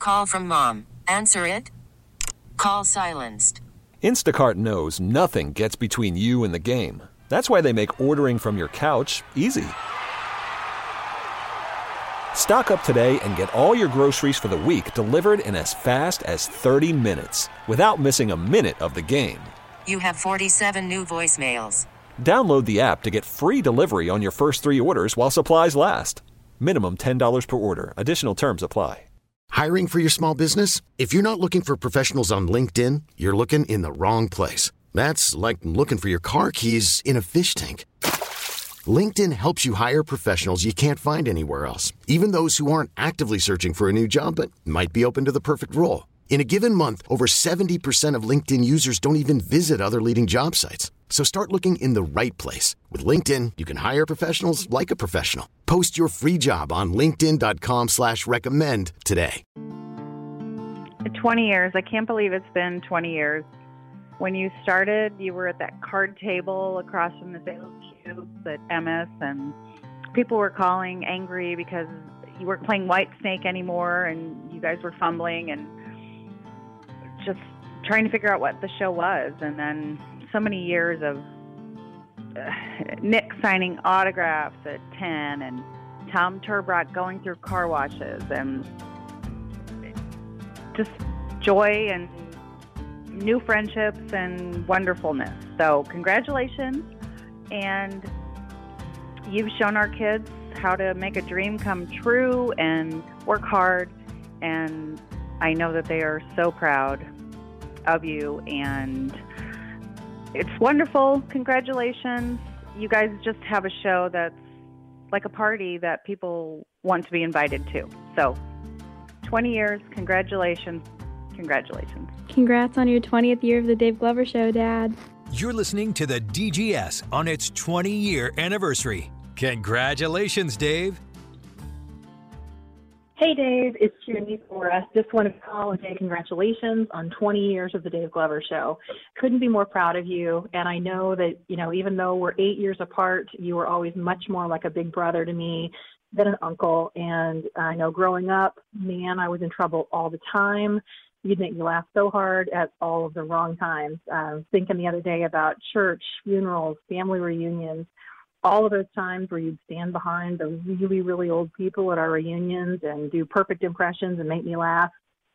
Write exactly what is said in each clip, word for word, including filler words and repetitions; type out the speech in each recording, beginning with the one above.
Call from mom. Answer it. Call silenced. Instacart knows nothing gets between you and the game. That's why they make ordering from your couch easy. Stock up today and get all your groceries for the week delivered in as fast as thirty minutes without missing a minute of the game. You have forty-seven new voicemails. Download the app to get free delivery on your first three orders while supplies last. Minimum ten dollars per order. Additional terms apply. Hiring for your small business? If you're not looking for professionals on LinkedIn, you're looking in the wrong place. That's like looking for your car keys in a fish tank. LinkedIn helps you hire professionals you can't find anywhere else, even those who aren't actively searching for a new job but might be open to the perfect role. In a given month, over seventy percent of LinkedIn users don't even visit other leading job sites. So start looking in the right place. With LinkedIn, you can hire professionals like a professional. Post your free job on linkedin.com slash recommend today. twenty years. I can't believe it's been twenty years. When you started, you were at that card table across from the sales cubes at M S, and people were calling angry because you weren't playing White Snake anymore, and you guys were fumbling and just trying to figure out what the show was. And then so many years of uh, Nick signing autographs at ten, and Tom Turbrock going through car washes, and just joy and new friendships and wonderfulness. So congratulations. And you've shown our kids how to make a dream come true and work hard. And I know that they are so proud of you, and it's wonderful. Congratulations. You guys just have a show that's like a party that people want to be invited to. So twenty years, congratulations. Congratulations. Congrats on your twentieth year of the Dave Glover Show, Dad. You're listening to the D G S on its twenty-year anniversary. Congratulations, Dave. Hey, Dave. It's Junie Forrest. Just want to call and say congratulations on twenty years of the Dave Glover Show. Couldn't be more proud of you. And I know that, you know, even though we're eight years apart, you were always much more like a big brother to me than an uncle. And I know growing up, man, I was in trouble all the time. You'd make me laugh so hard at all of the wrong times. Uh, thinking the other day about church, funerals, family reunions, all of those times where you'd stand behind the really, really old people at our reunions and do perfect impressions and make me laugh.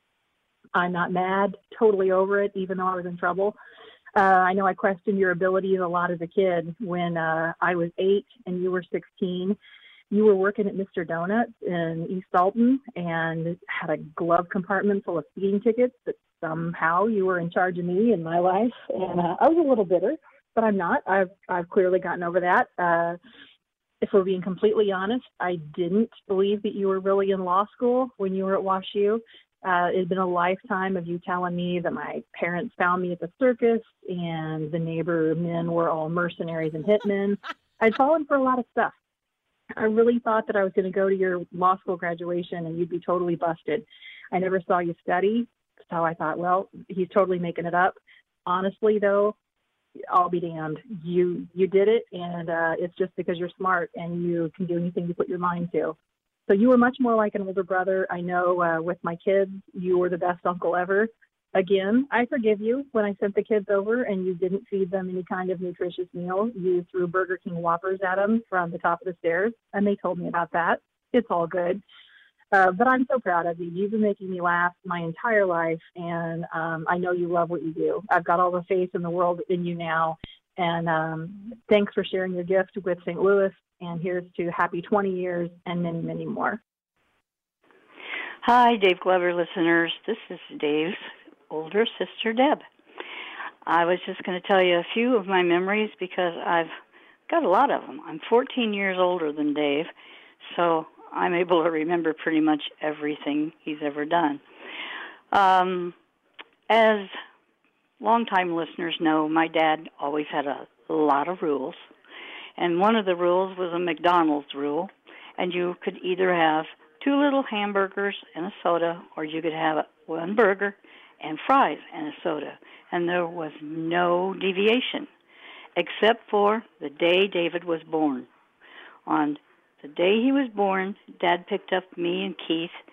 I'm not mad, totally over it, even though I was in trouble. Uh, I know I questioned your abilities a lot as a kid. When uh, I was eight and you were sixteen, you were working at Mister Donuts in East Alton and had a glove compartment full of speeding tickets that somehow you were in charge of me in my life. And uh, I was a little bitter, but I'm not. I've I've clearly gotten over that. Uh, if we're being completely honest, I didn't believe that you were really in law school when you were at WashU. Uh, it had been a lifetime of you telling me that my parents found me at the circus and the neighbor men were all mercenaries and hitmen. I'd fallen for a lot of stuff. I really thought that I was going to go to your law school graduation and you'd be totally busted. I never saw you study, so I thought, well, he's totally making it up. Honestly, though, I'll be damned. You you did it, and uh, it's just because you're smart and you can do anything you put your mind to. So you were much more like an older brother. I know uh, with my kids, you were the best uncle ever. Again, I forgive you when I sent the kids over and you didn't feed them any kind of nutritious meal. You threw Burger King Whoppers at them from the top of the stairs, and they told me about that. It's all good. Uh, but I'm so proud of you. You've been making me laugh my entire life, and um, I know you love what you do. I've got all the faith in the world in you now, and um, thanks for sharing your gift with Saint Louis, and here's to happy twenty years and many, many more. Hi, Dave Glover listeners. This is Dave's older sister, Deb. I was just going to tell you a few of my memories because I've got a lot of them. I'm fourteen years older than Dave, so I'm able to remember pretty much everything he's ever done. Um, as longtime listeners know, my dad always had a lot of rules, and one of the rules was a McDonald's rule, and you could either have two little hamburgers and a soda, or you could have one burger and fries and a soda, and there was no deviation, except for the day David was born. On the day he was born, Dad picked up me and Keith,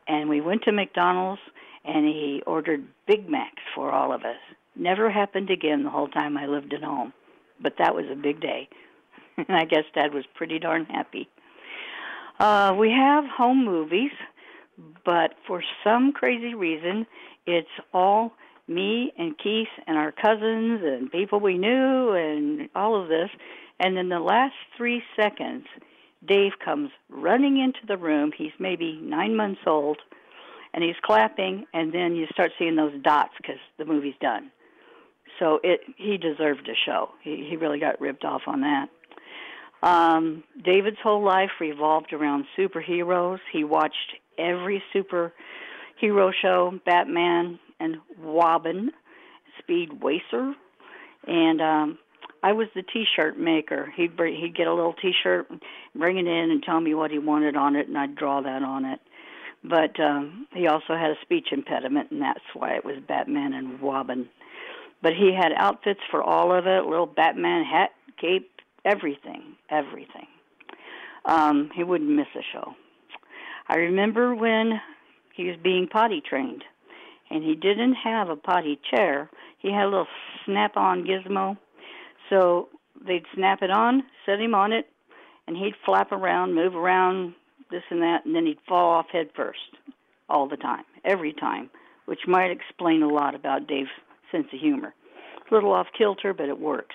and we went to McDonald's, and he ordered Big Macs for all of us. Never happened again the whole time I lived at home, but that was a big day, and I guess Dad was pretty darn happy. Uh, we have home movies, but for some crazy reason, it's all me and Keith and our cousins and people we knew and all of this. And in the last three seconds, Dave comes running into the room. He's maybe nine months old, and he's clapping, and then you start seeing those dots because the movie's done. So it he deserved a show. He, he really got ripped off on that. Um, David's whole life revolved around superheroes. He watched every superhero show, Batman and Robin, Speed Racer, and um, I was the T-shirt maker. He'd bring, he'd get a little T-shirt, bring it in, and tell me what he wanted on it, and I'd draw that on it. But um, he also had a speech impediment, and that's why it was Batman and Robin. But he had outfits for all of it, little Batman hat, cape, everything, everything. Um, he wouldn't miss a show. I remember when he was being potty trained, and he didn't have a potty chair. He had a little snap-on gizmo. So they'd snap it on, set him on it, and he'd flap around, move around, this and that, and then he'd fall off head first all the time, every time, which might explain a lot about Dave's sense of humor. A little off-kilter, but it works.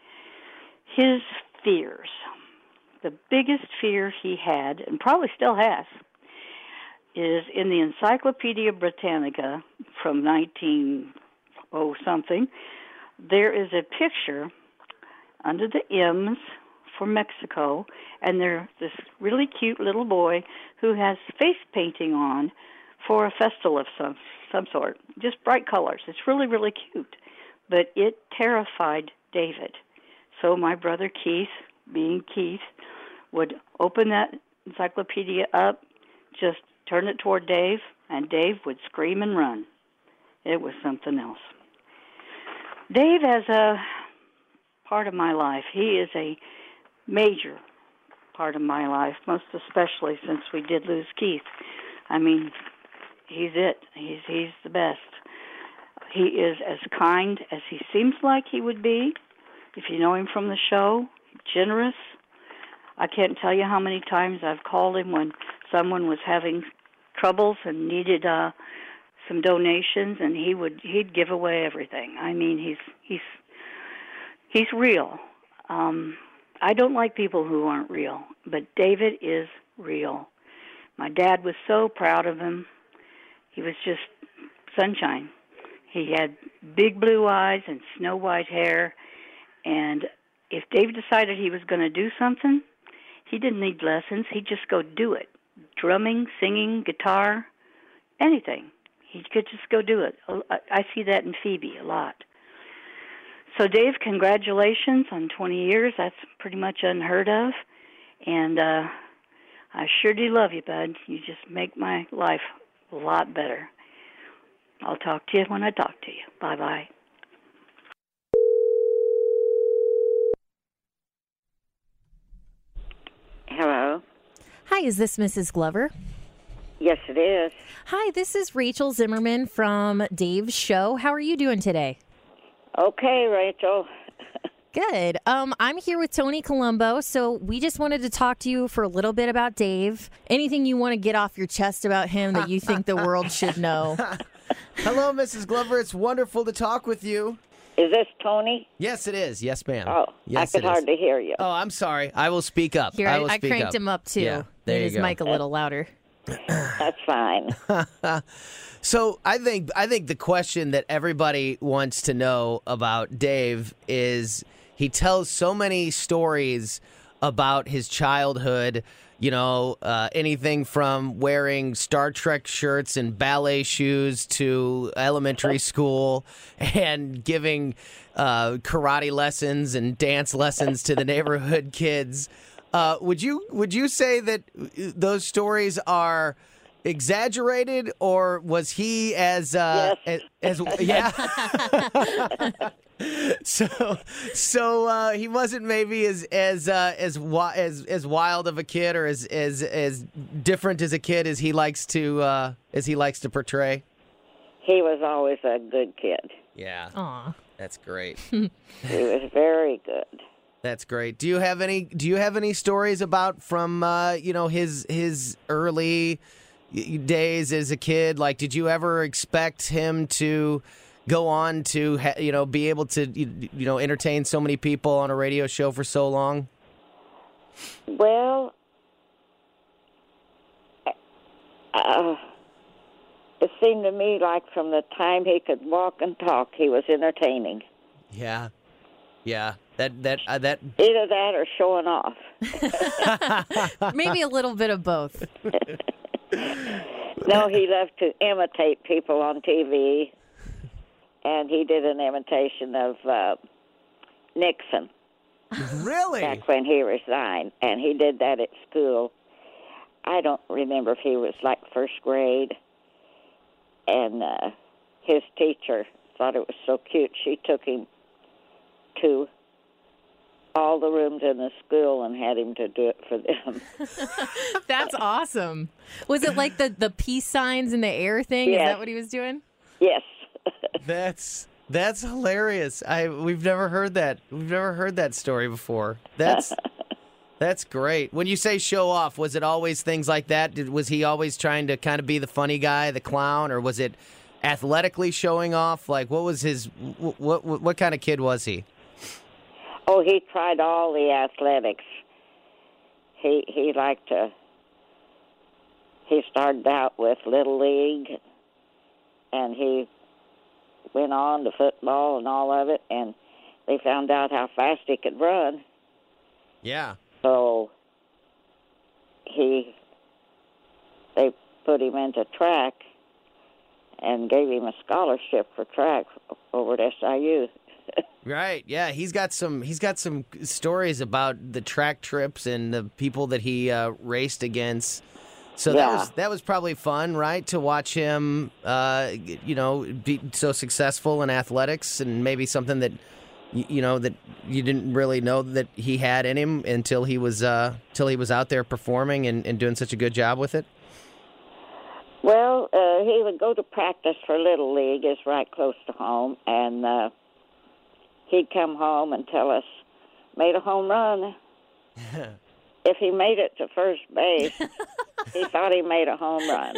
His fears. The biggest fear he had, and probably still has, is in the Encyclopedia Britannica from nineteen oh something. There is a picture under the M's for Mexico, and there's this really cute little boy who has face painting on for a festival of some some sort, just bright colors. It's really, really cute, but it terrified David. So my brother Keith, being Keith, would open that encyclopedia up, just turn it toward Dave, and Dave would scream and run. It was something else. Dave has a part of my life. He is a major part of my life, most especially since we did lose Keith. I mean, he's it. He's he's the best. He is as kind as he seems like he would be. If you know him from the show, generous. I can't tell you how many times I've called him when someone was having troubles and needed uh, some donations, and he would he'd give away everything. I mean, he's he's he's real. Um, I don't like people who aren't real, but David is real. My dad was so proud of him. He was just sunshine. He had big blue eyes and snow white hair, and if Dave decided he was going to do something, he didn't need lessons. He'd just go do it. Drumming, singing, guitar, anything. He could just go do it. I see that in Phoebe a lot. So, Dave, congratulations on twenty years. That's pretty much unheard of. And uh, I sure do love you, bud. You just make my life a lot better. I'll talk to you when I talk to you. Bye-bye. Hello. Hi, is this Missus Glover? Yes, it is. Hi, this is Rachel Zimmerman from Dave's show. How are you doing today? Okay, Rachel. Good. Um, I'm here with Tony Colombo, so we just wanted to talk to you for a little bit about Dave. Anything you want to get off your chest about him that you think the world should know? Hello, Missus Glover. It's wonderful to talk with you. Is this Tony? Yes, it is. Yes, ma'am. Oh, yes, I could hardly hear you. Oh, I'm sorry. I will speak up. Here, I, I, will I speak cranked up. him up, too. Yeah, there Made you his go. mic a little louder. That's fine. So I think I think the question that everybody wants to know about Dave is he tells so many stories about his childhood. You know, uh, anything from wearing Star Trek shirts and ballet shoes to elementary school and giving uh, karate lessons and dance lessons to the neighborhood kids. Uh, would you would you say that those stories are exaggerated, or was he as uh, Yes. as, as yeah? so so uh, he wasn't maybe as as uh, as wi- as as wild of a kid, or as as as different as a kid as he likes to uh, as he likes to portray. He was always a good kid. Yeah. Aw. That's great. He was very good. That's great. Do you have any do you have any stories about from uh, you know his his early days as a kid? Like, did you ever expect him to go on to ha- you know be able to you, you know entertain so many people on a radio show for so long? Well, uh, it seemed to me like from the time he could walk and talk, he was entertaining. Yeah, yeah. That that uh, that Either that or showing off. Maybe a little bit of both. No, he loved to imitate people on T V, and he did an imitation of uh, Nixon. Really? Back when he resigned, and he did that at school. I don't remember if he was like first grade, and uh, his teacher thought it was so cute. She took him to all the rooms in the school and had him to do it for them. That's awesome. Was it like the, the peace signs in the air thing? Yes. Is that what he was doing? Yes. That's that's hilarious. I we've never heard that. We've never heard that story before. That's that's great. When you say show off, was it always things like that? Did, was he always trying to kind of be the funny guy, the clown, or was it athletically showing off? Like, what was his what what, what kind of kid was he? Oh, he tried all the athletics. He he liked to. He started out with Little League, and he went on to football and all of it, and they found out how fast he could run. Yeah. So he, they put him into track and gave him a scholarship for track over at S I U. Right. Yeah, he's got some. He's got some stories about the track trips and the people that he uh, raced against. So that Yeah. was that was probably fun, right? To watch him, uh, you know, be so successful in athletics, and maybe something that you, you know that you didn't really know that he had in him until he was uh, until he was out there performing and, and doing such a good job with it. Well, uh, he would go to practice for Little League, is right close to home, and uh, he'd come home and tell us, made a home run. If he made it to first base, he thought he made a home run.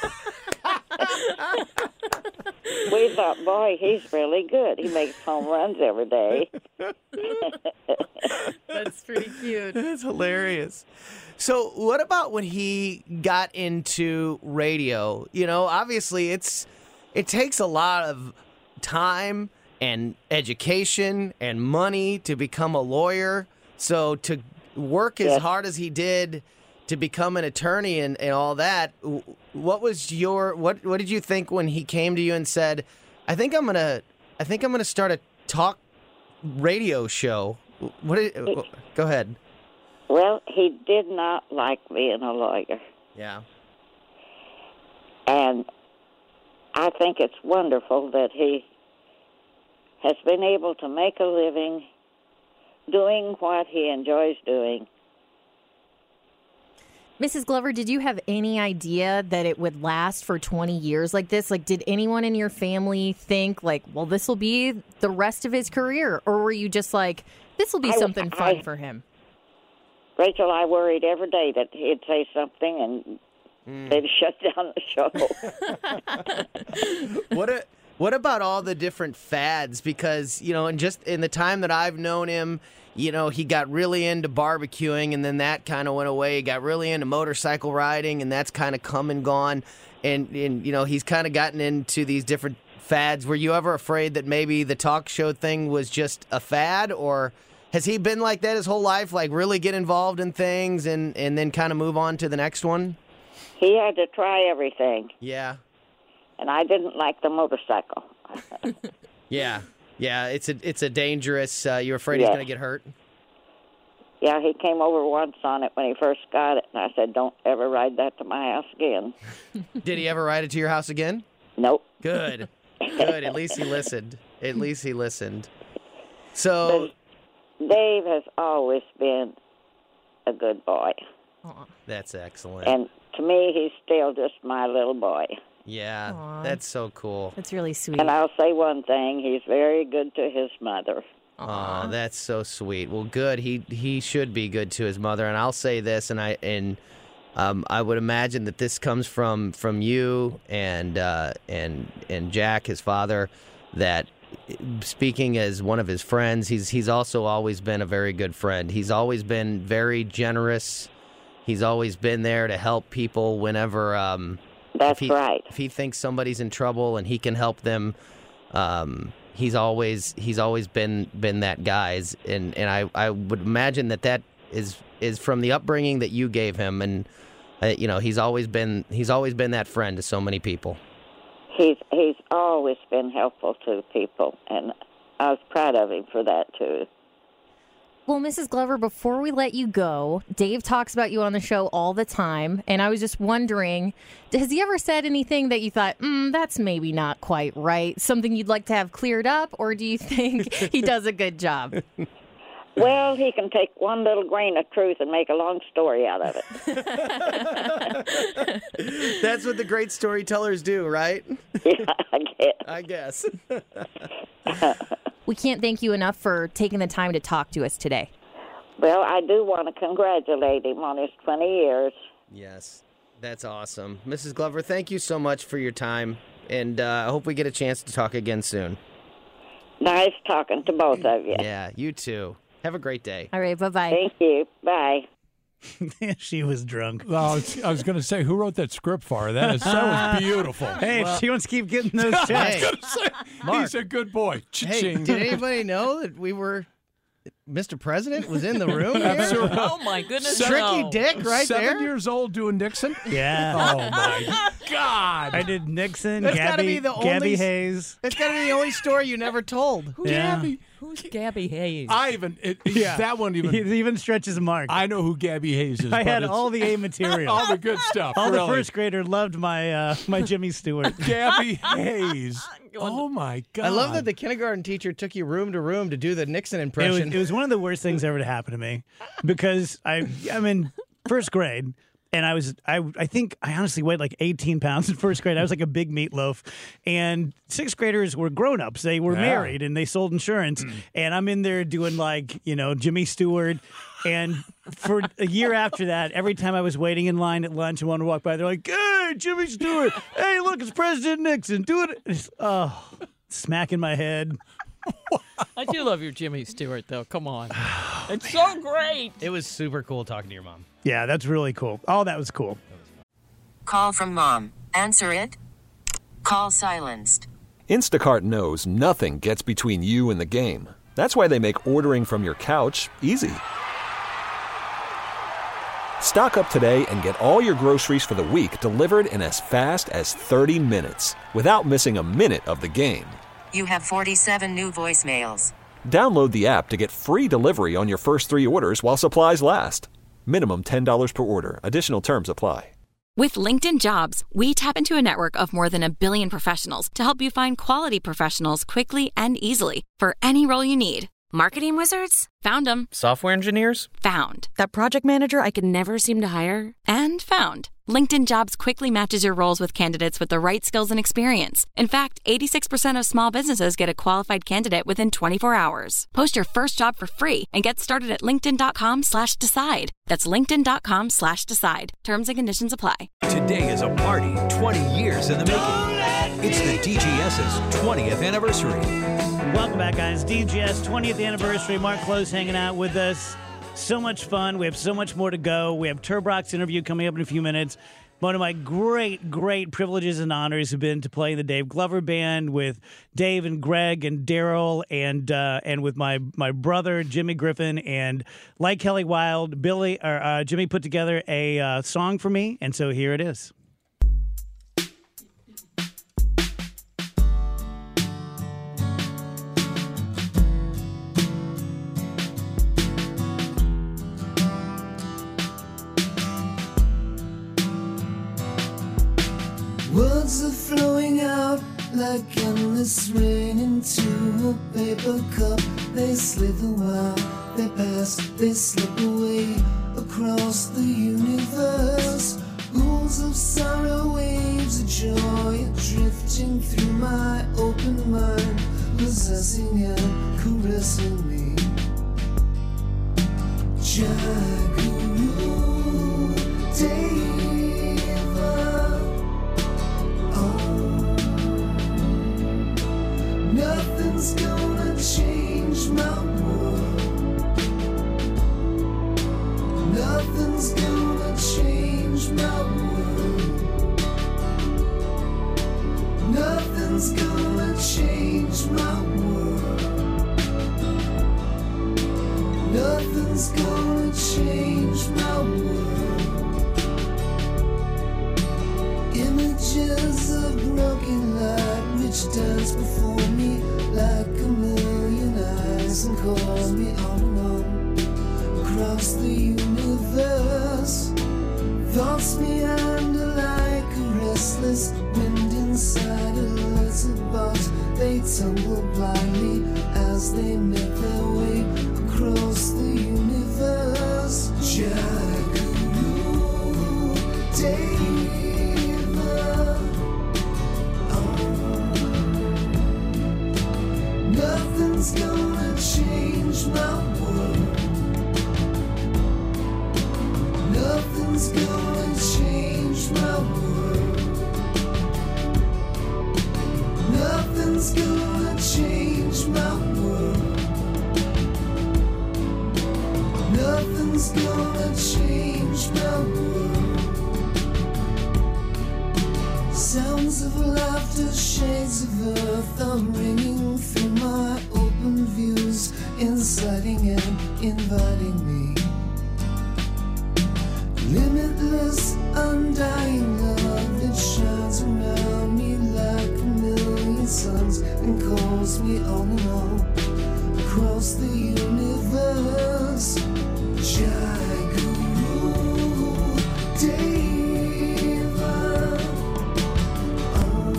We thought, boy, he's really good. He makes home runs every day. That's pretty cute. That's hilarious. So, what about when he got into radio? You know, obviously, it's it takes a lot of time and education and money to become a lawyer. So, to work as Yes. hard as he did to become an attorney and, and all that, w- what was your what what did you think when he came to you and said, "I think I'm gonna I think I'm gonna start a talk radio show"? What did, go ahead. Well, he did not like being a lawyer. Yeah. And I think it's wonderful that he has been able to make a living doing what he enjoys doing. Missus Glover, did you have any idea that it would last for twenty years like this? Like, did anyone in your family think, like, well, this will be the rest of his career? Or were you just like, this will be I- something fun I- for him? Rachel, I worried every day that he'd say something and they'd shut down the show. What a, what about all the different fads? Because, you know, and just in the time that I've known him, you know, he got really into barbecuing, and then that kind of went away. He got really into motorcycle riding, and that's kind of come and gone. And, and you know, he's kind of gotten into these different fads. Were you ever afraid that maybe the talk show thing was just a fad, or has he been like that his whole life, like really get involved in things and, and then kind of move on to the next one? He had to try everything, Yeah. and I didn't like the motorcycle. Yeah. Yeah, it's a it's a dangerous. Uh, you're afraid he's Yes. going to get hurt. Yeah, he came over once on it when he first got it, and I said, don't ever ride that to my house again. Did he ever ride it to your house again? Nope. Good. Good. At least he listened. At least he listened. So, but Dave has always been a good boy. That's excellent. And to me, he's still just my little boy. Yeah, Aww. That's so cool. That's really sweet. And I'll say one thing, he's very good to his mother. Aw, that's so sweet. Well, good. He he should be good to his mother. And I'll say this, and I and um, I would imagine that this comes from from you and uh, and and Jack, his father. That speaking as one of his friends, he's he's also always been a very good friend. He's always been very generous. He's always been there to help people whenever. Um, That's if he, right. If he thinks somebody's in trouble and he can help them. Um, He's always he's always been been that guy's, and, and I, I would imagine that that is is from the upbringing that you gave him, and uh, you know he's always been he's always been that friend to so many people. He's he's always been helpful to people, and I was proud of him for that too. Well, Missus Glover, before we let you go, Dave talks about you on the show all the time, and I was just wondering, has he ever said anything that you thought, mm, that's maybe not quite right, something you'd like to have cleared up, or do you think he does a good job? Well, he can take one little grain of truth and make a long story out of it. That's what the great storytellers do, right? Yeah, I guess. I guess. We can't thank you enough for taking the time to talk to us today. Well, I do want to congratulate him on his twenty years. Yes, that's awesome. Missus Glover, thank you so much for your time, and uh, I hope we get a chance to talk again soon. Nice talking to both of you. Yeah, you too. Have a great day. All right, bye-bye. Thank you. Bye. She was drunk. Well, I was, I was going to say, who wrote that script for her? That, is, that was beautiful. Hey, well, if she wants to keep getting those checks. I was going to say, Mark. he's a good boy. Hey, Cha-ching. did anybody know that we were... Mister President was in the room here? Oh, my goodness. Tricky no. Dick right Seven there? years old doing Nixon? Yeah. Oh, my God. I did Nixon, That's gotta Gabby, be the Gabby only- Hayes. That's got to be the only story you never told. Who's Yeah. Gabby? Who's Gabby Hayes? I even, it, Yeah. that one even, He even stretches a mark. I know who Gabby Hayes is. I but had it's- all the A material. all the good stuff. All really. the first grader loved my uh, my Jimmy Stewart. Gabby Hayes. Oh, my God. I love that the kindergarten teacher took you room to room to do the Nixon It was, impression. it was one of the worst things ever to happen to me because I I'm in first grade. And I was, I, I think I honestly weighed like eighteen pounds in first grade. I was like a big meatloaf. And sixth graders were grown-ups. They were Yeah. married and they sold insurance. And I'm in there doing like, you know, Jimmy Stewart. And for a year after that, every time I was waiting in line at lunch and wanted to walk by, they're like, hey, Jimmy Stewart. Hey, look, it's President Nixon. Do it. It's, oh, smack in my head. I do love your Jimmy Stewart, though. Come on. It's so great. It was super cool talking to your mom. Yeah, that's really cool. Oh, that was cool. Call from mom. Answer it. Call silenced. Instacart knows nothing gets between you and the game. That's why they make ordering from your couch easy. Stock up today and get all your groceries for the week delivered in as fast as thirty minutes without missing a minute of the game. You have forty-seven new voicemails. Download the app to get free delivery on your first three orders while supplies last. Minimum ten dollars per order. Additional terms apply. With LinkedIn Jobs, we tap into a network of more than a billion professionals to help you find quality professionals quickly and easily for any role you need. Marketing wizards? Found them. Software engineers? Found. That project manager I could never seem to hire? And found. LinkedIn Jobs quickly matches your roles with candidates with the right skills and experience. In fact, eighty-six percent of small businesses get a qualified candidate within twenty-four hours. Post your first job for free and get started at linkedin.com slash decide. That's linkedin.com slash decide. Terms and conditions apply. Today is a party twenty years in the making. It's the D G S's twentieth anniversary. Welcome back, guys. D G S twentieth anniversary. Mark Close hanging out with us. So much fun. We have so much more to go. We have Turbrock's interview coming up in a few minutes. One of my great, great privileges and honors have been to play in the Dave Glover Band with Dave and Greg and Daryl and uh, and with my my brother Jimmy Griffin, and like Kelly Wilde, Billy or uh, Jimmy put together a uh, song for me, and so here it is. like endless rain into a paper cup. They slither while they pass, they slip away across the universe. Pools of sorrow, waves of joy drifting through my open mind, possessing and caressing me. Jaguru Deva. Oh, nothing's gonna change my world. Nothing's gonna change my world. Nothing's gonna change my world. Nothing's gonna change my world. Images of broken light which dance before me like a million eyes and call me on and on across the universe. Thoughts meander like a restless wind inside a letterbox. They tumble blindly as they make their way across the universe. Jaguru Deva. Oh, nothing's gonna change my world. Nothing's gonna change my world. Nothing's gonna change my world. Nothing's gonna change my world. Sounds of laughter, shades of earth are ringing through my open views, inciting and inviting me. Limitless, undying love that shines around me like a million suns and calls me on and on across the universe. Jai Guru Deva. Oh,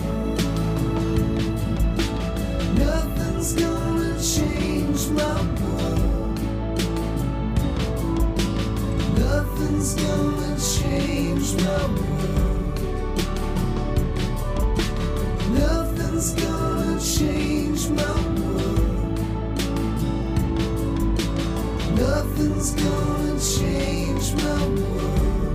nothing's gonna change my world. Nothing's gonna change my world. Nothing's gonna change my world. Nothing's gonna change my world.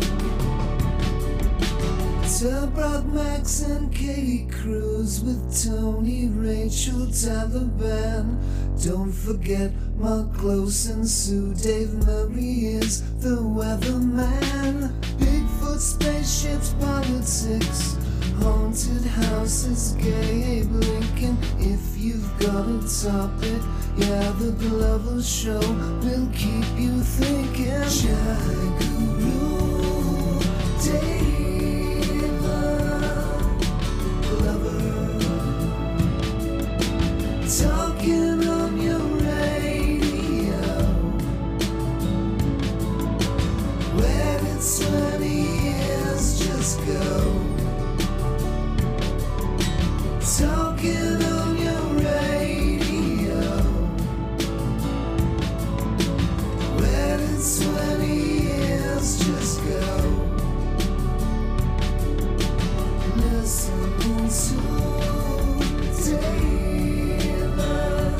Tabrock Max and Katie Cruz with Tony, Rachel, Taliban. Don't forget Mark Close and Sue. Dave Murray is the weatherman. Bigfoot, spaceships, politics, haunted houses, gay Abe Lincoln. If you've got a topic, yeah, the Glover Show will keep you thinking. Jai Guru Deva Glover, talking on your radio. Where did twenty years just go? Talking on your radio. Where did twenty years just go? Listening to Deva.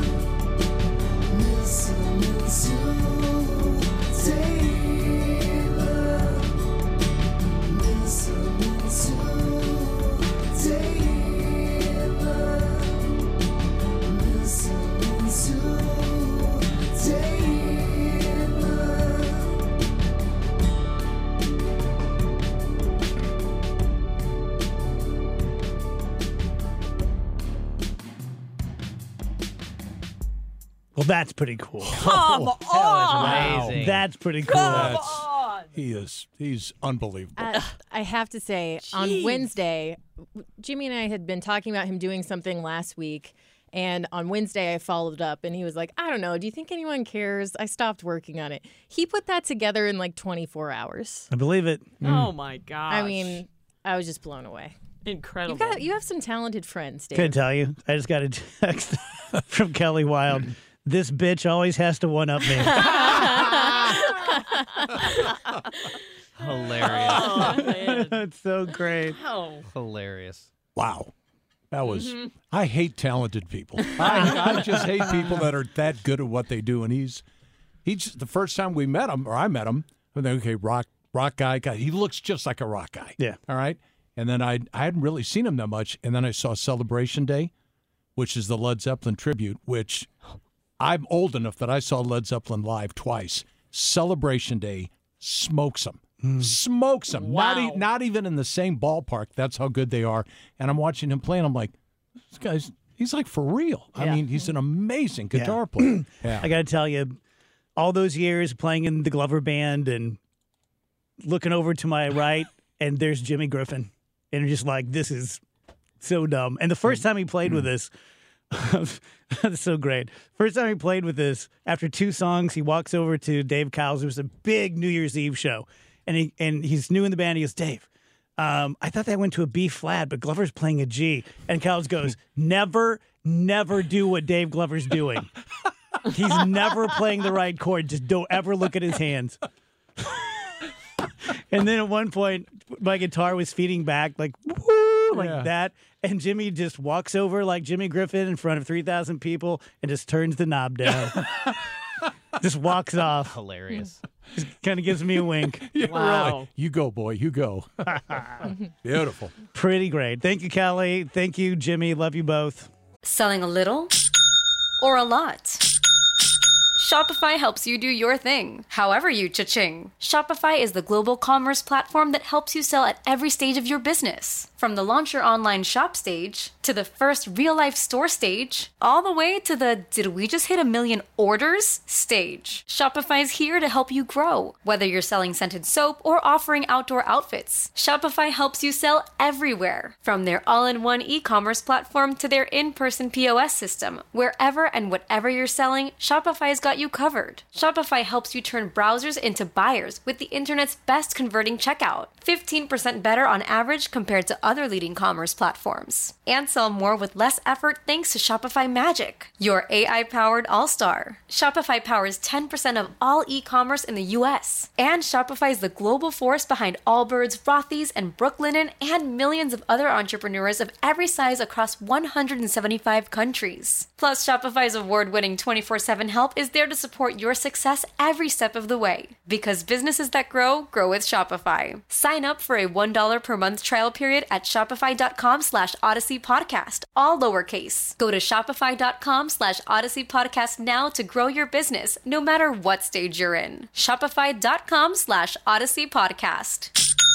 Listening to Deva. Listening to Deva. Listening to Deva. Well, that's pretty cool. Come on. Amazing. That's pretty cool. Come That's- on. He is. He's unbelievable. Uh, I have to say, on Jeez. Wednesday, Jimmy and I had been talking about him doing something last week. And on Wednesday, I followed up and he was like, I don't know. Do you think anyone cares? I stopped working on it. He put that together in like twenty-four hours. I believe it. Oh, my gosh. I mean, I was just blown away. Incredible. You got you have some talented friends, Dave. Can I tell you? I just got a text from Kelly Wild. This bitch always has to one up me. Hilarious. Oh, man. That's so great. Oh. Hilarious. Wow. That was. Mhm. I hate talented people. I, I just hate people that are that good at what they do. And he's, he's the first time we met him, or I met him. And then, okay, rock, rock guy, guy. He looks just like a rock guy. Yeah. All right. And then I, I hadn't really seen him that much. And then I saw Celebration Day, which is the Led Zeppelin tribute. Which I'm old enough that I saw Led Zeppelin live twice. Celebration Day smokes them. Smokes them. Wow. Not, e- not even in the same ballpark. That's how good they are. And I'm watching him play, and I'm like, this guy's, he's like for real. I Yeah. mean, he's an amazing guitar player. Yeah. I got to tell you, all those years playing in the Glover Band and looking over to my right, and there's Jimmy Griffin. And you're just like, this is so dumb. And the first time he played with us, that's so great. First time he played with us, after two songs, he walks over to Dave Cowles. It was a big New Year's Eve show. And he and he's new in the band. He goes, Dave, um, I thought that went to a B flat, but Glover's playing a G. And Cowles goes, never, never do what Dave Glover's doing. He's never playing the right chord. Just don't ever look at his hands. And then at one point, my guitar was feeding back like, woo, like Yeah. that. And Jimmy just walks over like Jimmy Griffin in front of three thousand people and just turns the knob down. Just walks off. Hilarious. Kind of gives me a wink. Yeah, Wow. really. You go, boy. You go. Beautiful. Pretty great. Thank you, Kelly. Thank you, Jimmy. Love you both. Selling a little or a lot? Shopify helps you do your thing, however you cha-ching. Shopify is the global commerce platform that helps you sell at every stage of your business. From the launch your online shop stage, to the first real-life store stage, all the way to the did we just hit a million orders stage. Shopify's here to help you grow. Whether you're selling scented soap or offering outdoor outfits, Shopify helps you sell everywhere. From their all-in-one e-commerce platform to their in-person P O S system, wherever and whatever you're selling, Shopify's got you covered. Shopify helps you turn browsers into buyers with the internet's best converting checkout. fifteen percent better on average compared to other leading commerce platforms. And sell more with less effort thanks to Shopify Magic, your A I-powered all-star. Shopify powers ten percent of all e-commerce in the U S. And Shopify is the global force behind Allbirds, Rothy's, and Brooklinen, and millions of other entrepreneurs of every size across one hundred seventy-five countries. Plus, Shopify's award-winning twenty-four seven help is there to support your success every step of the way. Because businesses that grow, grow with Shopify. Sign up for a one dollar per month trial period at shopify.com slash Odyssey Podcast, all lowercase. Go to shopify.com slash Odyssey Podcast now to grow your business, no matter what stage you're in. Shopify.com slash Odyssey Podcast.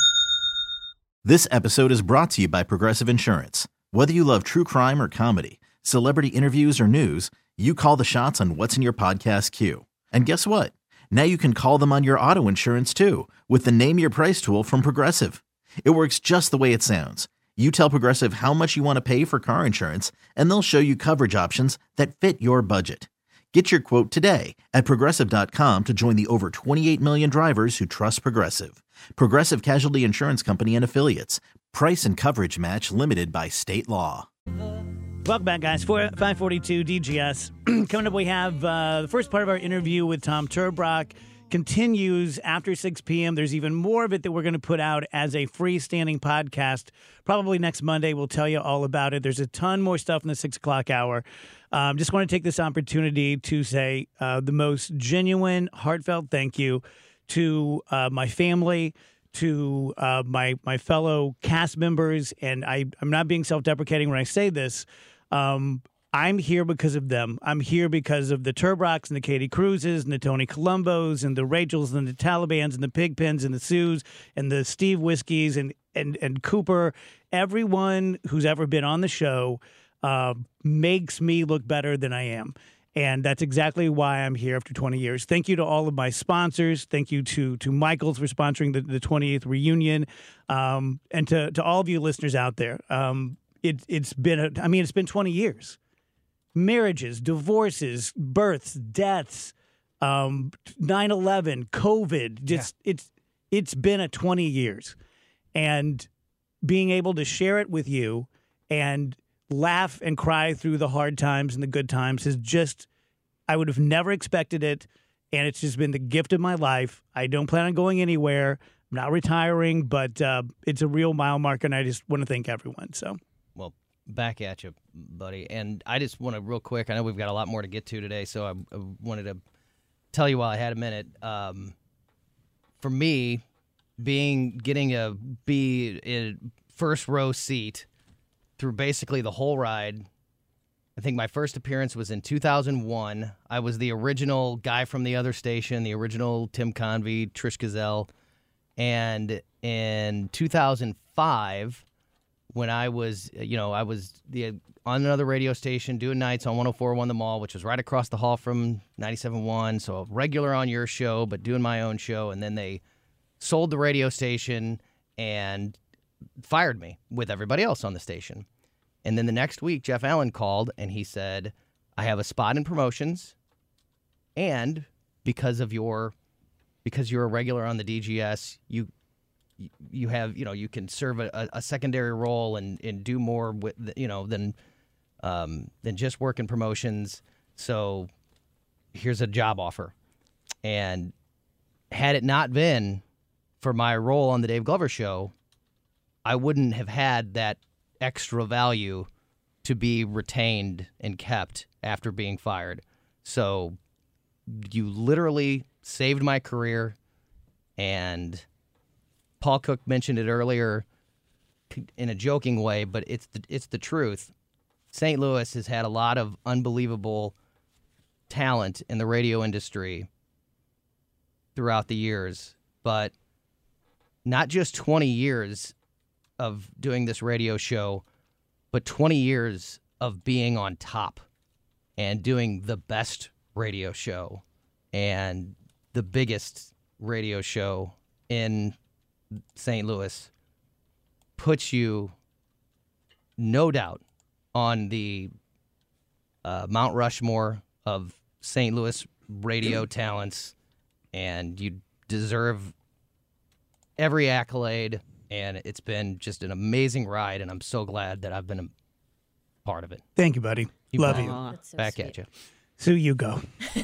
This episode is brought to you by Progressive Insurance. Whether you love true crime or comedy, celebrity interviews or news, you call the shots on what's in your podcast queue. And guess what? Now you can call them on your auto insurance too with the Name Your Price tool from Progressive. It works just the way it sounds. You tell Progressive how much you want to pay for car insurance, and they'll show you coverage options that fit your budget. Get your quote today at Progressive dot com to join the over twenty-eight million drivers who trust Progressive. Progressive Casualty Insurance Company and Affiliates. Price and coverage match limited by state law. Welcome back, guys. five forty-two D G S. Coming up, we have uh, the first part of our interview with Tom Turbrock. Continues after six p.m. There's even more of it that we're going to put out as a freestanding podcast. Probably next Monday, we'll tell you all about it. There's a ton more stuff in the six o'clock hour. Um, just want to take this opportunity to say uh, the most genuine, heartfelt thank you to uh, my family, to uh, my my fellow cast members, and I, I'm not being self-deprecating when I say this. Um, I'm here because of them. I'm here because of the Turbrocks and the Katie Cruzes and the Tony Columbos and the Rachels and the Talibans and the Pigpens and the Sues and the Steve Whiskeys and, and, and Cooper. Everyone who's ever been on the show uh, makes me look better than I am. And that's exactly why I'm here after twenty years. Thank you to all of my sponsors. Thank you to to Michaels for sponsoring the, the twenty-eighth reunion. Um, and to, to all of you listeners out there. Um, it, it's been, a, I mean, it's been twenty years. Marriages, divorces, births, deaths, um, nine eleven, COVID. Just, yeah. It's it's been a twenty years. And being able to share it with you and laugh and cry through the hard times and the good times is just, I would have never expected it. And it's just been the gift of my life. I don't plan on going anywhere. I'm not retiring, but uh, it's a real mile marker, and I just want to thank everyone. So, well, back at you, buddy. And I just want to real quick, I know we've got a lot more to get to today, so I, I wanted to tell you while I had a minute. Um, for me, being getting a be a first row seat through basically the whole ride. I think my first appearance was in two thousand one. I was the original guy from the other station, the original Tim Convey, Trish Gazelle. And in two thousand five, when I was, you know, I was the on another radio station doing nights on one oh four point one The Mall, which was right across the hall from ninety-seven point one. So a regular on your show, but doing my own show. And then they sold the radio station and fired me with everybody else on the station. And then the next week, Jeff Allen called and he said, I have a spot in promotions, and because of your, because you're a regular on the D G S, you you have, you know, you can serve a, a secondary role and, and do more with, you know, than um, than just work in promotions. So here's a job offer. And had it not been for my role on the Dave Glover Show, I wouldn't have had that extra value to be retained and kept after being fired. So you literally saved my career. And Paul Cook mentioned it earlier in a joking way, but it's the, it's the truth. Saint Louis has had a lot of unbelievable talent in the radio industry throughout the years, but not just twenty years of doing this radio show, but twenty years of being on top and doing the best radio show and the biggest radio show in Saint Louis puts you, no doubt, on the uh, Mount Rushmore of Saint Louis radio talents, and you deserve every accolade. And it's been just an amazing ride, and I'm so glad that I've been a part of it. Thank you, buddy. You Love bet. you. That's so Back sweet. At you. So you go.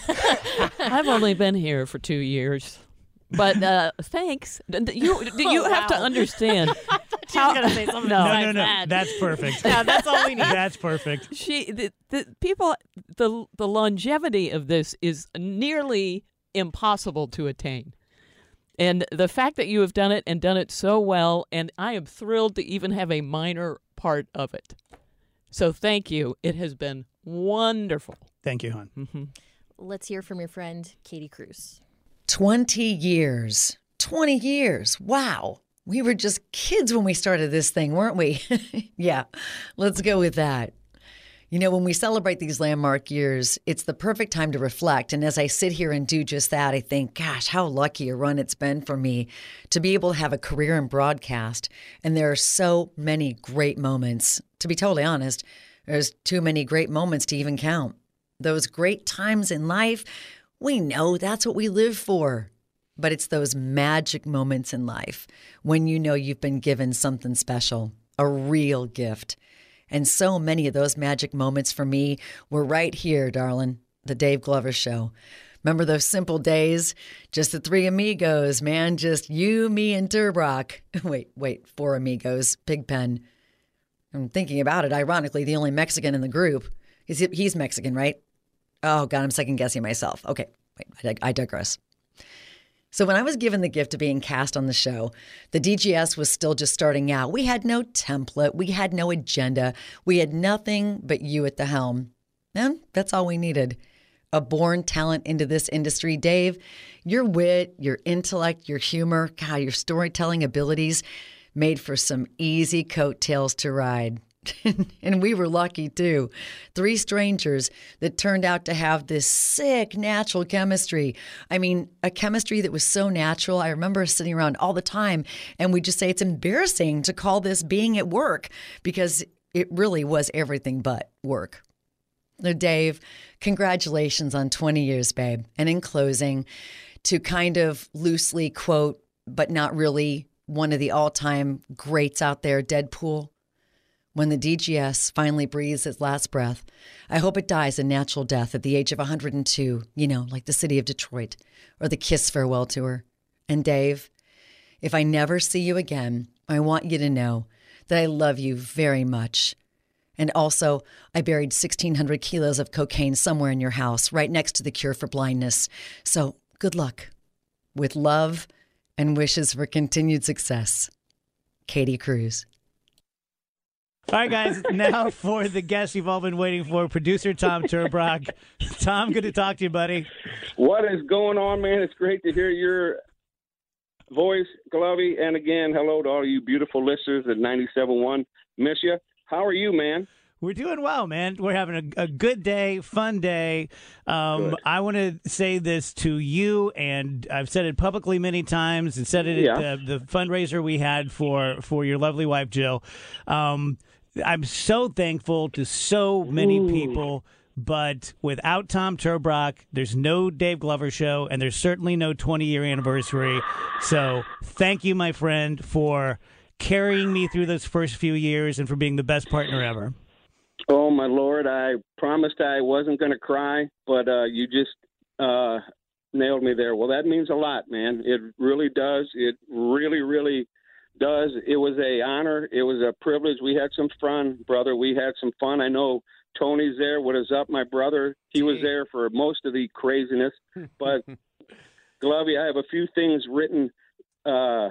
I've only been here for two years, but uh, thanks. You you Oh, have to wow. understand. I thought you were going to say something No. No, besides no, no. that. That's perfect. Yeah, that's all we need. That's perfect. She the, the people the the longevity of this is nearly impossible to attain. And the fact that you have done it and done it so well, and I am thrilled to even have a minor part of it. So thank you. It has been wonderful. Thank you, hon. Mm-hmm. Let's hear from your friend, Katie Cruz. twenty years. twenty years. Wow. We were just kids when we started this thing, weren't we? Yeah, let's go with that. You know, when we celebrate these landmark years, it's the perfect time to reflect. And as I sit here and do just that, I think, gosh, how lucky a run it's been for me to be able to have a career in broadcast. And there are so many great moments. To be totally honest, there's too many great moments to even count. Those great times in life, we know that's what we live for. But it's those magic moments in life when you know you've been given something special, a real gift. And so many of those magic moments for me were right here, darling, the Dave Glover Show. Remember those simple days? Just the three amigos, man. Just you, me, and Turbrock. Wait, wait, four amigos, Pigpen. I'm thinking about it. Ironically, the only Mexican in the group. He's, he's Mexican, right? Oh, God, I'm second-guessing myself. Okay, wait, I, I digress. So when I was given the gift of being cast on the show, the D G S was still just starting out. We had no template. We had no agenda. We had nothing but you at the helm. And that's all we needed. A born talent into this industry. Dave, your wit, your intellect, your humor, God, your storytelling abilities made for some easy coattails to ride. And we were lucky, too. Three strangers that turned out to have this sick natural chemistry. I mean, a chemistry that was so natural. I remember us sitting around all the time, and we just say it's embarrassing to call this being at work because it really was everything but work. So, Dave, congratulations on twenty years, babe. And in closing, to kind of loosely quote, but not really one of the all-time greats out there, Deadpool. When the D G S finally breathes its last breath, I hope it dies a natural death at the age of one hundred two, you know, like the city of Detroit, or the Kiss farewell tour. And Dave, if I never see you again, I want you to know that I love you very much. And also, I buried sixteen hundred kilos of cocaine somewhere in your house, right next to the cure for blindness. So good luck. With love and wishes for continued success. Katie Cruz. All right, guys, now for the guest you've all been waiting for, producer Tom Turbrock. Tom, good to talk to you, buddy. What is going on, man? It's great to hear your voice, Glovey. And again, hello to all you beautiful listeners at ninety-seven point one. Miss you. How are you, man? We're doing well, man. We're having a, a good day, fun day. Um, I want to say this to you, and I've said it publicly many times, and said it Yeah. at the, the fundraiser we had for, for your lovely wife, Jill. Um, I'm so thankful to so many Ooh. people, but without Tom Turbrock, there's no Dave Glover show, and there's certainly no twenty-year anniversary. So thank you, my friend, for carrying me through those first few years and for being the best partner ever. Oh, my Lord. I promised I wasn't going to cry, but uh, you just uh, nailed me there. Well, that means a lot, man. It really does. It really, really does. It was a honor. It was a privilege. We had some fun, brother. We had some fun. I know Tony's there. What is up, my brother? He was there for most of the craziness. But, Glovey, I have a few things written uh,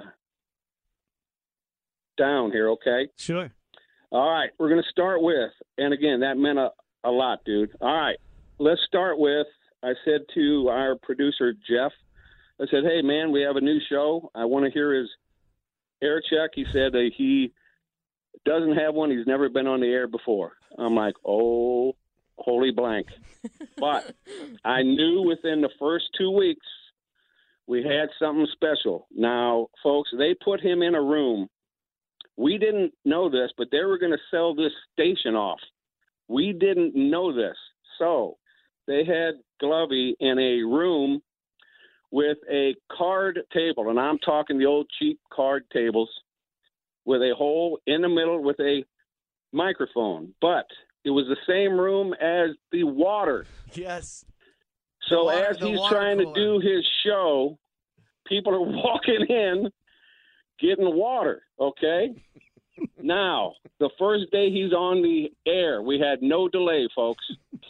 down here, okay? Sure. All right. We're going to start with, and again, that meant a, a lot, dude. All right. Let's start with, I said to our producer, Jeff, I said, hey, man, we have a new show. I want to hear his air check. He said uh, he doesn't have one. He's never been on the air before. I'm like, oh, holy blank. But I knew within the first two weeks we had something special. Now, folks, they put him in a room. We didn't know this, but they were going to sell this station off. We didn't know this. So they had Glovey in a room with a card table, and I'm talking the old cheap card tables with a hole in the middle with a microphone. But it was the same room as the water. Yes. So water- as the he's water trying cooler. to do his show, people are walking in getting water, okay? Now, the first day he's on the air, we had no delay, folks.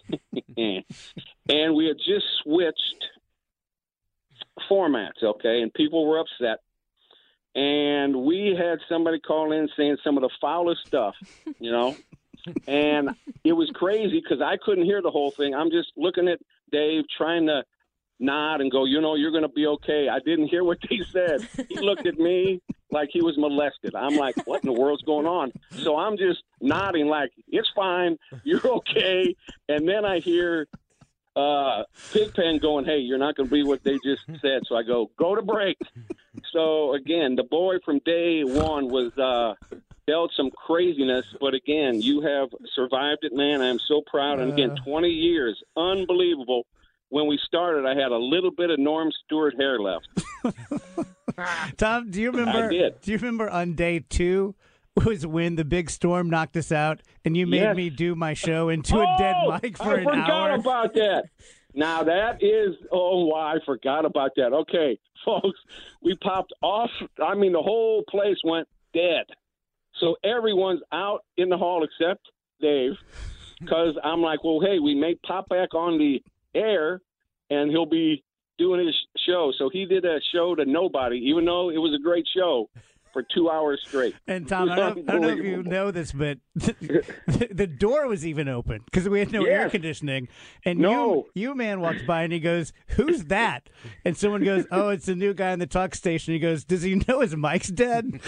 And we had just switched formats, okay? And people were upset. And we had somebody call in saying some of the foulest stuff, you know? And it was crazy because I couldn't hear the whole thing. I'm just looking at Dave trying to nod and go, you know, you're going to be okay. I didn't hear what they said. He looked at me like he was molested. I'm like, what in the world's going on? So I'm just nodding like, it's fine. You're okay. And then I hear uh, Pigpen going, hey, you're not going to be what they just said. So I go, go to break. So, again, the boy from day one was uh, dealt some craziness. But, again, you have survived it, man. I'm so proud. And, again, twenty years, unbelievable. When we started, I had a little bit of Norm Stewart hair left. Tom, do you remember? I did. Do you remember on day two was when the big storm knocked us out, and you made Yes. me do my show into oh, a dead mic for I an forgot hour? about that. Now, that is, oh, I forgot about that. Okay, folks, we popped off. I mean, the whole place went dead. So everyone's out in the hall except Dave, because I'm like, well, hey, we may pop back on the air, and he'll be doing his show. So he did a show to nobody, even though it was a great show, for two hours straight. And Tom, I don't, I don't know if you know this, but the, the door was even open because we had no air Yes. conditioning. And No. you, you man walks by and he goes, "Who's that?" And someone goes, "Oh, it's the new guy on the talk station." He goes, "Does he know his mic's dead?"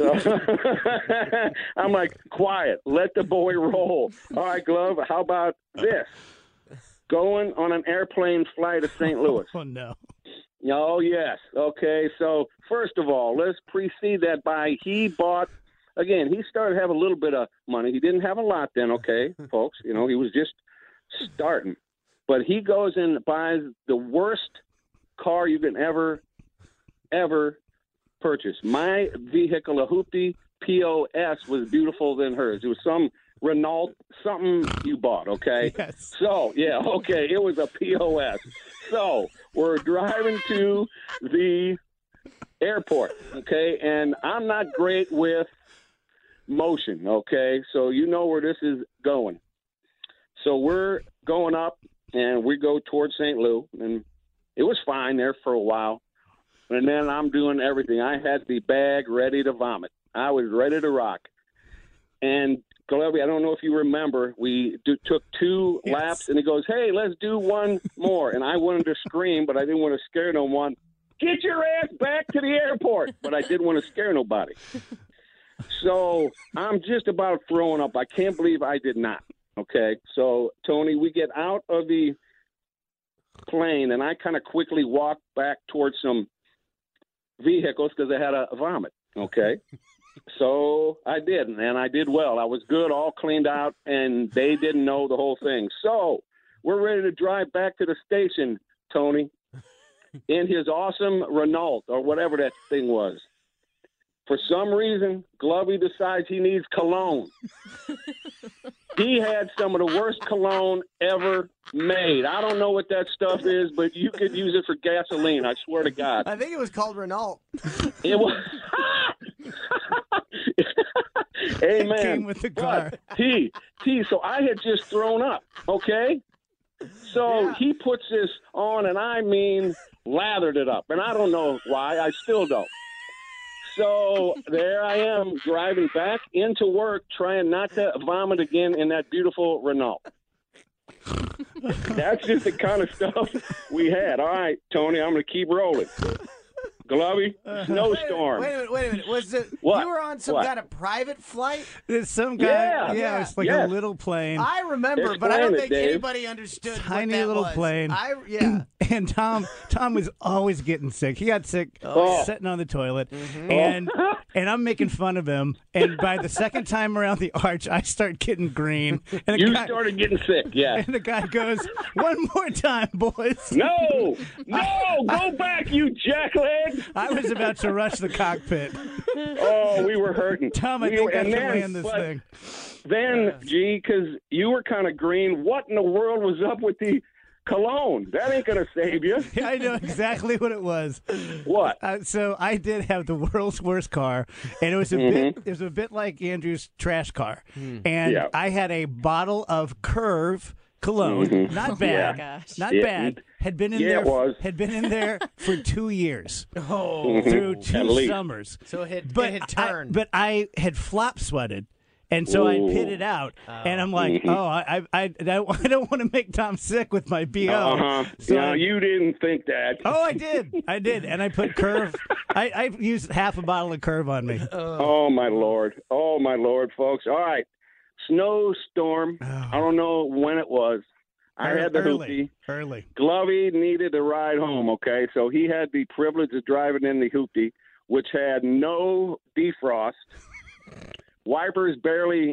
I'm like, quiet, let the boy roll. All right, Glove, how about this? Going on an airplane flight to Saint Louis. Oh, no. Oh, yes. Okay, so first of all, let's precede that by he bought, again, he started to have a little bit of money. He didn't have a lot then, okay, folks. You know, he was just starting. But he goes and buys the worst car you can ever, ever purchase. My vehicle, a Hoopty P O S, was beautiful than hers. It was some Renault, something you bought, okay? Yes. So, yeah, okay, it was a P O S. So, we're driving to the airport, okay? And I'm not great with motion, okay? So, you know where this is going. So, we're going up, and we go towards Saint Louis, and it was fine there for a while. And then I'm doing everything. I had the bag ready to vomit. I was ready to rock. And Glovey, I don't know if you remember, we do, took two yes. laps, and he goes, hey, let's do one more. And I wanted to scream, but I didn't want to scare no one. Get your ass back to the airport. But I didn't want to scare nobody. So I'm just about throwing up. I can't believe I did not. Okay, so, Tony, we get out of the plane, and I kind of quickly walk back towards some vehicles because I had a vomit, okay? So I did, and I did well. I was good, all cleaned out, and they didn't know the whole thing. So we're ready to drive back to the station, Tony, in his awesome Renault or whatever that thing was. For some reason, Glovey decides he needs cologne. He had some of the worst cologne ever made. I don't know what that stuff is, but you could use it for gasoline, I swear to God. I think it was called Renault. It was. Amen. It came with the car. But, T, T, so I had just thrown up, okay? So yeah. He puts this on, and I mean lathered it up. And I don't know why. I still don't. So there I am driving back into work, trying not to vomit again in that beautiful Renault. That's just the kind of stuff we had. All right, Tony, I'm going to keep rolling. Glovey, snowstorm. Wait a minute, wait a minute. Was it what? You were on some What? kind of private flight? There's some guy. Yeah, yeah, it's like yes. a little plane. I remember, but I Explain don't it, think Dave. anybody understood Tiny what that little was. plane. I yeah. And Tom, Tom was always getting sick. He got sick Oh. sitting on the toilet, Mm-hmm. and and I'm making fun of him. And by the second time around the arch, I start getting green. And the You guy, started getting sick, yeah. And the guy goes, "One more time, boys." No, no, go back, you jackleg. I was about to rush the cockpit. Oh, we were hurting. Tom, I we think were, I and can then, land this but thing. Then, G, because you were kind of green, what in the world was up with the cologne? That ain't going to save you. Yeah, I know exactly what it was. What? Uh, so I did have the world's worst car, and it was a Mhm. bit. It was a bit like Andrew's trash car, Mm. and Yeah. I had a bottle of Curve cologne, Mhm. not Oh, bad, my gosh. not Yeah. bad. Had been in Yeah, there. it was. Had been in there for two years. Oh, through At two least. summers. So it had, But it had I, turned. but I had flop sweated. And so I Ooh. pitted out, and I'm like, Mhm. oh, I, I, I, I don't want to make Tom sick with my B O. Uh-huh. So no, I- you didn't think that. Oh, I did. I did. And I put Curve. I, I used half a bottle of Curve on me. Oh, my Lord. Oh, my Lord, folks. All right. Snowstorm. I don't know when it was. I had the early, hoopty. early. Glovey needed a ride home, okay? So he had the privilege of driving in the hoopty, which had no defrost. Wipers barely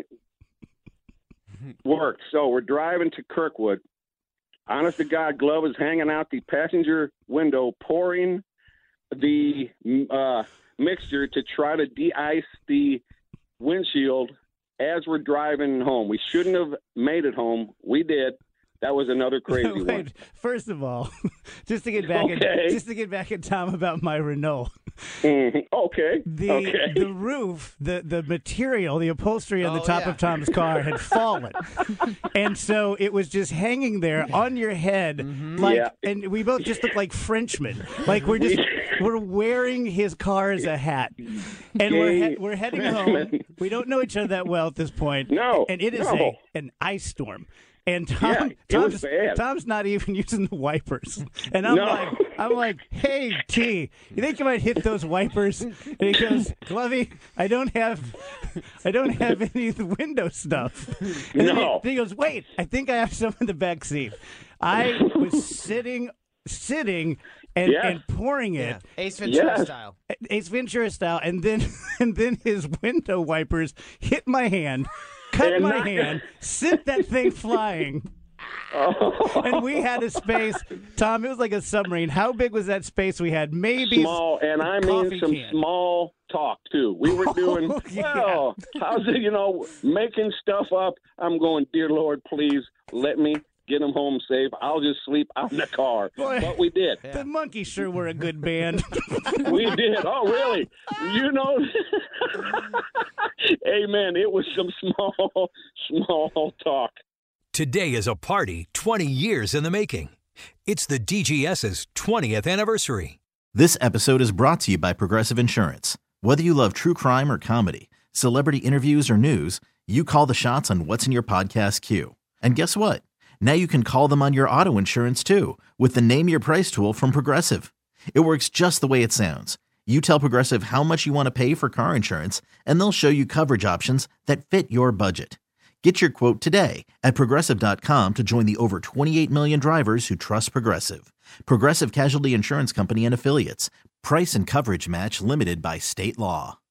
worked. So we're driving to Kirkwood. Honest to God, Glove is hanging out the passenger window, pouring the uh, mixture to try to de-ice the windshield as we're driving home. We shouldn't have made it home. We did. That was another crazy Wait, one. first of all, just to get back, Okay. at, just to get back at Tom about my Renault. Mhm. Okay. The okay. the roof, the the material, the upholstery on the Oh, top yeah. of Tom's car had fallen, and so it was just hanging there on your head, like. Yeah. And we both just look like Frenchmen, like we're just we're wearing his car as a hat, and we're he- we're heading home. Frenchmen. We don't know each other that well at this point. No, and it is no. a an ice storm. And Tom, Yeah, it was Tom's, bad. Tom's not even using the wipers, and I'm No. like, I'm like, hey T, you think you might hit those wipers? And he goes, Glovey, I don't have, I don't have any of the window stuff. And then he- No. then he goes, wait, I think I have some in the back seat. I was sitting, sitting, and, Yes. and pouring it. Yeah. Ace Ventura Yes. style. Ace Ventura style, and then and then his window wipers hit my hand, cut And my knocked it- hand, sent that thing flying. Oh. And we had a space, Tom, it was like a submarine. How big was that space we had? Maybe small, and I mean some can. small talk, too. We were doing, Oh, yeah. well, how's it, you know, making stuff up. I'm going, dear Lord, please let me get them home safe. I'll just sleep out in the car. Boy, but we did. The Monkees sure were a good band. We did. Oh, really? You know, amen. It was some small, small talk. Today is a party twenty years in the making. It's the DGS's twentieth anniversary. This episode is brought to you by Progressive Insurance. Whether you love true crime or comedy, celebrity interviews or news, you call the shots on what's in your podcast queue. And guess what? Now you can call them on your auto insurance too with the Name Your Price tool from Progressive. It works just the way it sounds. You tell Progressive how much you want to pay for car insurance, and they'll show you coverage options that fit your budget. Get your quote today at Progressive dot com to join the over twenty-eight million drivers who trust Progressive. Progressive Casualty Insurance Company and Affiliates. Price and coverage match limited by state law.